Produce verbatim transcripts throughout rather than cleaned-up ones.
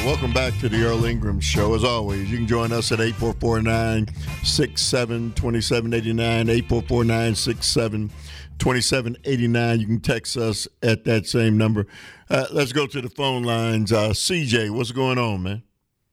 Welcome back to the Earl Ingram Show. As always, you can join us at eight four four, nine six seven, two seven eight nine, eight four four, nine six seven, two seven eight nine. You can text us at that same number. Uh, let's go to the phone lines. Uh, C J, what's going on, man?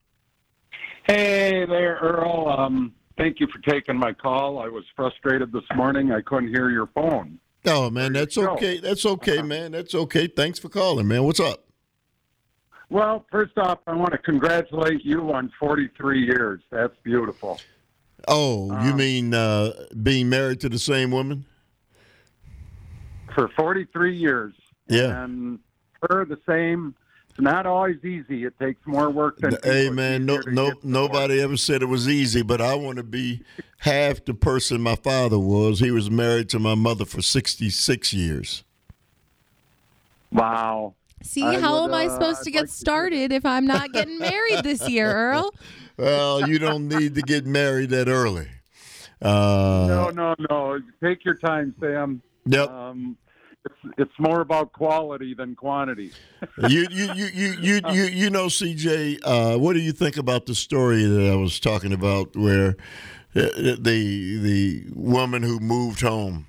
Hey there, Earl. Um, thank you for taking my call. I was frustrated this morning. I couldn't hear your phone. Oh, man, that's okay. That's okay, man. That's okay. Thanks for calling, man. What's up? Well, first off, I want to congratulate you on forty-three years. That's beautiful. Oh, you Um, mean uh, being married to the same woman? For forty-three years. Yeah. And her the same. It's not always easy. It takes more work than people. Hey, It's man, no, easier to no, get to nobody ever said it was easy, but I want to be half the person my father was. He was married to my mother for sixty-six years. Wow. See, I how would, am I uh, supposed to I'd get like to hear started if I'm not getting married this year, Earl? Well, you don't need to get married that early. Uh, No, no, no. Take your time, Sam. Yep. Um, it's, it's more about quality than quantity. you, you, you, you, you, you, you know, C J, uh, what do you think about the story that I was talking about where uh, the the woman who moved home?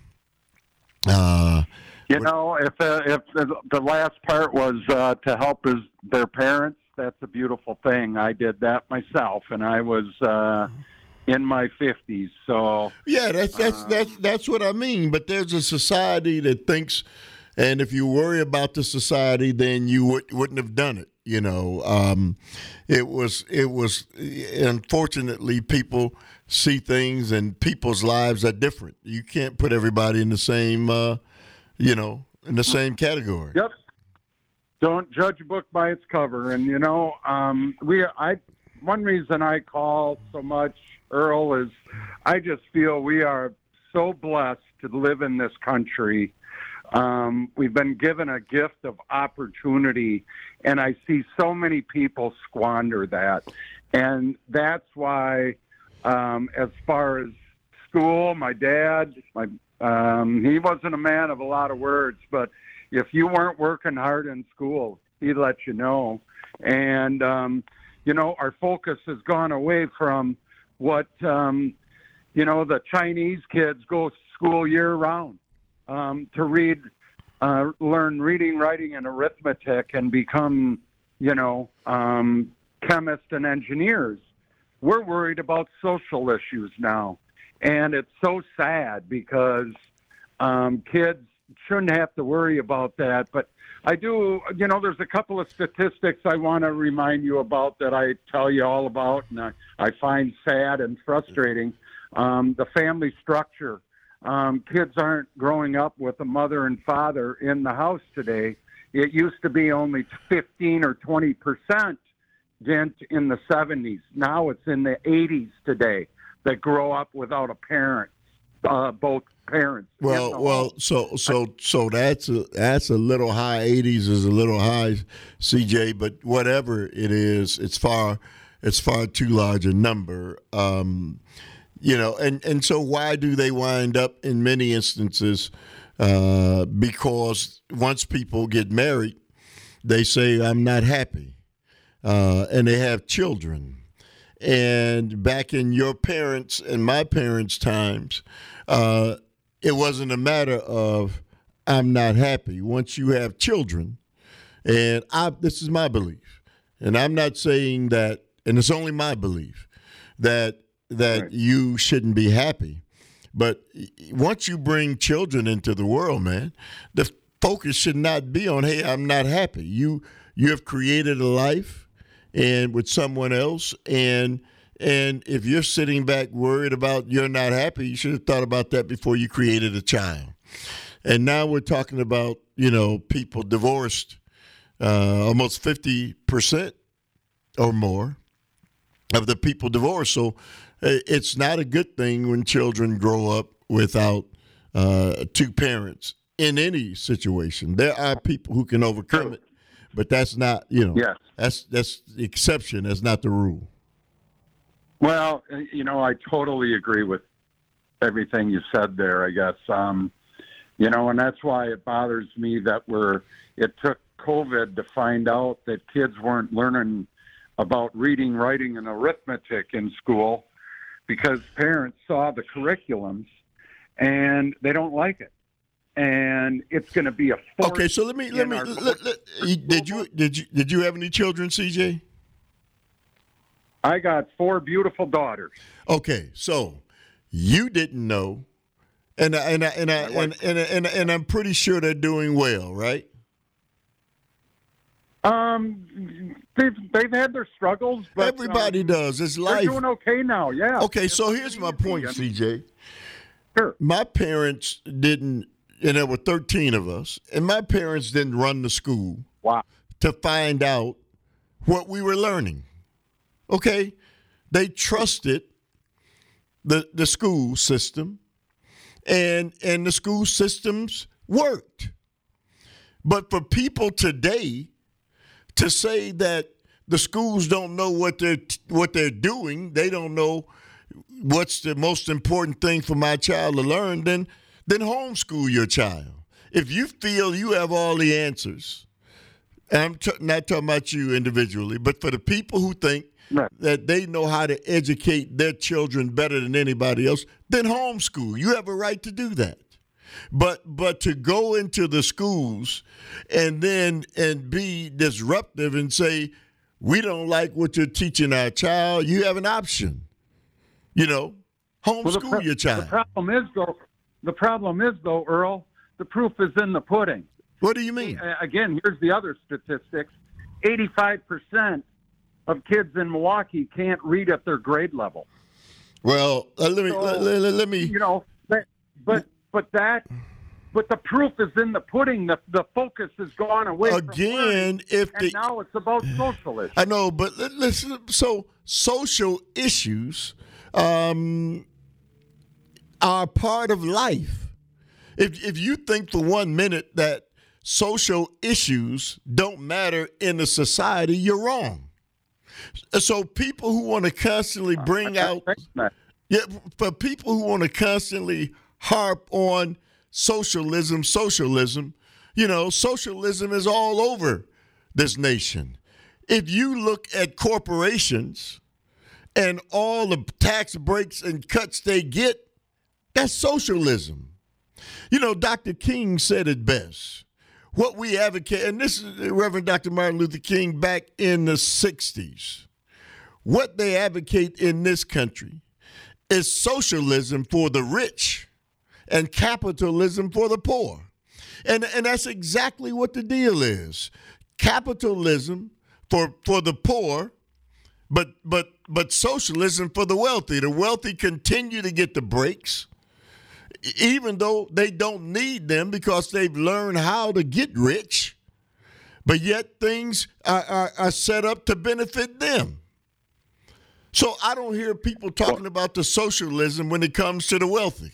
Uh, You know, if uh, if the, the last part was uh, to help his their parents, that's a beautiful thing. I did that myself, and I was uh, in my fifties. So yeah, that's that's um, that's that's what I mean. But there's a society that thinks, and if you worry about the society, then you would, wouldn't have done it. You know, um, it was it was unfortunately people see things, and people's lives are different. You can't put everybody in the same. Uh, You know, in the same category. Yep. Don't judge a book by its cover. And you know, um, we I one reason I call so much, Earl, is I just feel we are so blessed to live in this country. Um, we've been given a gift of opportunity, and I see so many people squander that. And that's why, um, as far as school, my dad, my Um, he wasn't a man of a lot of words, but if you weren't working hard in school, he'd let you know. And, um, you know, our focus has gone away from what, um, you know, the Chinese kids go to school year round um, to read, uh, learn reading, writing, and arithmetic and become, you know, um, chemists and engineers. We're worried about social issues now. And it's so sad because um, kids shouldn't have to worry about that. But I do, you know, there's a couple of statistics I want to remind you about that I tell you all about, and I, I find sad and frustrating. Um, the family structure. Um, kids aren't growing up with a mother and father in the house today. It used to be only fifteen or twenty percent dent in the seventies. Now it's in the eighties today that grow up without a parent, uh, both parents. Well, well, so so so that's a that's a little high. eighties is a little high, C J. But whatever it is, it's far it's far too large a number. Um, you know, and and so why do they wind up in many instances? Uh, because once people get married, they say I'm not happy, uh, and they have children. And back in your parents' and my parents' times, uh, it wasn't a matter of I'm not happy. Once you have children, and I, this is my belief, and I'm not saying that, and it's only my belief, that that Right. you shouldn't be happy. But once you bring children into the world, man, the focus should not be on, hey, I'm not happy. You you have created a life and with someone else, and and if you're sitting back worried about you're not happy, you should have thought about that before you created a child. And now we're talking about, you know, people divorced, uh, almost fifty percent or more of the people divorced. So uh, it's not a good thing when children grow up without uh, two parents in any situation. There are people who can overcome it, but that's not, you know, Yes. that's that's the exception. That's not the rule. Well, you know, I totally agree with everything you said there, I guess. Um, you know, and that's why it bothers me that we're, it took COVID to find out that kids weren't learning about reading, writing, and arithmetic in school because parents saw the curriculums and they don't like it. And it's going to be a force. Okay, so let me let me our- let, let, did you did you did you have any children, C J? I got four beautiful daughters. Okay, so you didn't know, and I- and I- and I- and and and, and I'm pretty sure they're doing well, right? Um, they've they've had their struggles, but Everybody um, does. It's they're life. doing okay now. Yeah. Okay, so It's here's my easy. point, I mean, C J. Sure. My parents didn't, and there were thirteen of us, and my parents didn't run the school Wow. to find out what we were learning. Okay? They trusted the the school system, and and the school systems worked. But for people today to say that the schools don't know what they're what they're doing, they don't know what's the most important thing for my child to learn, then then homeschool your child. If you feel you have all the answers, and I'm t- not talking about you individually, but for the people who think Right. that they know how to educate their children better than anybody else, then homeschool. You have a right to do that. But but to go into the schools and then and be disruptive and say, we don't like what you're teaching our child, you have an option. You know, homeschool Well, the pro- your child. The problem is though. The problem is though, Earl. The proof is in the pudding. What do you mean? Uh, Again, here's the other statistics: eighty-five percent of kids in Milwaukee can't read at their grade level. Well, uh, let me So, let, let- let me. You know, but but but that. But the proof is in the pudding. The the focus has gone away from Again, learning, if and the now it's about socialism. I know, but let- listen. So social issues um, are part of life. If if you think for one minute that social issues don't matter in a society, you're wrong. So people who want to constantly bring out, yeah, for people who want to constantly harp on socialism, socialism, you know, socialism is all over this nation. If you look at corporations and all the tax breaks and cuts they get, that's socialism. You know, Doctor King said it best. What we advocate, and this is Reverend Doctor Martin Luther King back in the sixties, what they advocate in this country is socialism for the rich and capitalism for the poor. And, and that's exactly what the deal is. Capitalism for, for the poor, but, but, but socialism for the wealthy. The wealthy continue to get the breaks, even though they don't need them because they've learned how to get rich, but yet things are, are, are set up to benefit them. So I don't hear people talking about the socialism when it comes to the wealthy,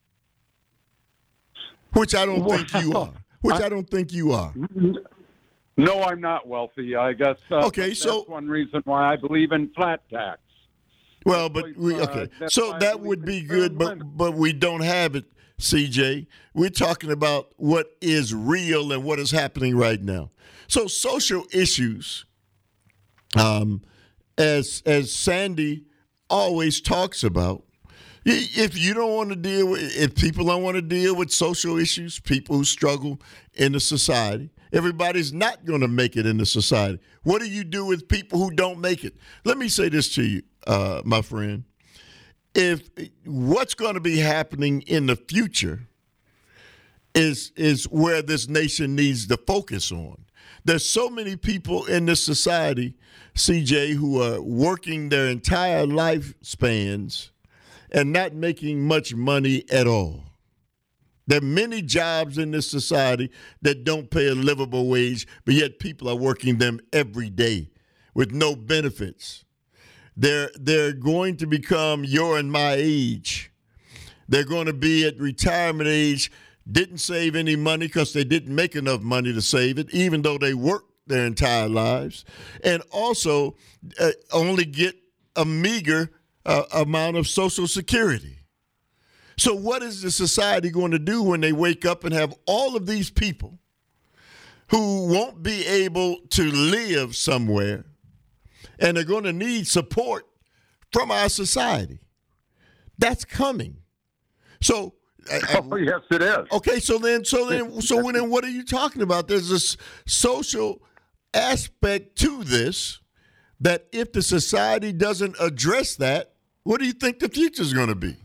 which I don't think you are, which I don't think you are. No, I'm not wealthy. I guess. Uh, Okay, that's so- one reason why I believe in flat tax. Well, but we okay. Uh, that's So why I that believe would in be fair good, but limit. but we don't have it, C J. We're talking about what is real and what is happening right now. So social issues, um, as as Sandy always talks about, i- if you don't want to deal with, if people don't want to deal with social issues, people who struggle in the society, everybody's not going to make it in the society. What do you do with people who don't make it? Let me say this to you, uh, my friend. If what's going to be happening in the future is is where this nation needs to focus on. There's so many people in this society, C J, who are working their entire lifespans and not making much money at all. There are many jobs in this society that don't pay a livable wage, but yet people are working them every day with no benefits. They're, they're going to become your and my age. They're going to be at retirement age, didn't save any money because they didn't make enough money to save it, even though they worked their entire lives, and also uh, only get a meager uh, amount of Social Security. So what is the society going to do when they wake up and have all of these people who won't be able to live somewhere and they're going to need support from our society. That's coming. So, I, Oh, yes, it is. okay, so then, so then, so then, what are you talking about? There's this social aspect to this that if the society doesn't address that, what do you think the future is going to be?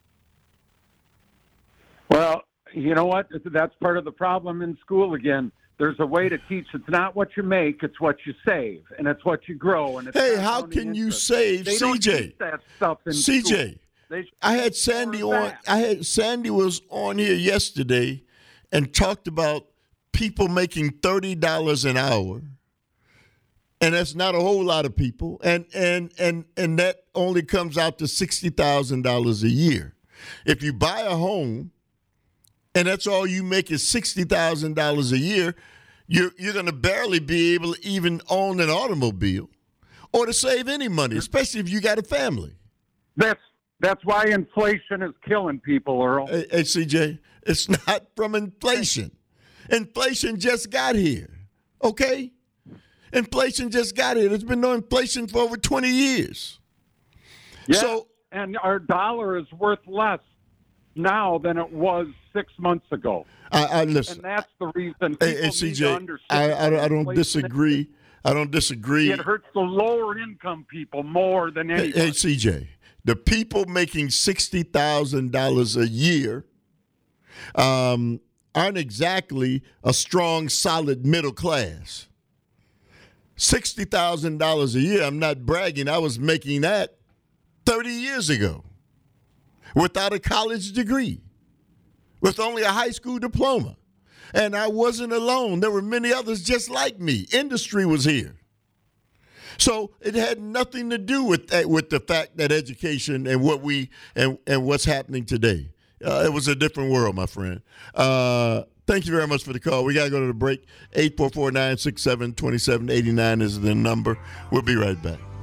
Well, you know what? That's part of the problem in school again. There's a way to teach. It's not what you make, it's what you save, and it's what you grow. And it's Hey, how can you save they C don't J? teach that stuff in C J, school. They should I had teach Sandy more of on. that. I had Sandy was on here yesterday and talked about people making thirty dollars an hour, and that's not a whole lot of people, and and and and that only comes out to sixty thousand dollars a year. If you buy a home, and that's all you make is sixty thousand dollars a year, you're you're going to barely be able to even own an automobile, or to save any money, especially if you got a family. That's that's why inflation is killing people, Earl. Hey, hey, C J, it's not from inflation. Inflation just got here, okay? Inflation just got here. There's been no inflation for over twenty years. Yeah, So, and our dollar is worth less now than it was six months ago. I, I listen. And that's the reason people Hey, hey, need C to J, understand. I, I, don't- I don't inflation- disagree. I don't disagree. It hurts the lower income people more than Hey, anybody. hey, C J, the people making sixty thousand dollars a year um, aren't exactly a strong, solid middle class. sixty thousand dollars a year, I'm not bragging, I was making that thirty years ago without a college degree, with only a high school diploma. And I wasn't alone. There were many others just like me. Industry was here. So it had nothing to do with that, with the fact that education and what we and, and what's happening today. Uh, it was a different world, my friend. Uh, thank you very much for the call. We got to go to the break. eight four four, nine six seven, two seven eight nine is the number. We'll be right back.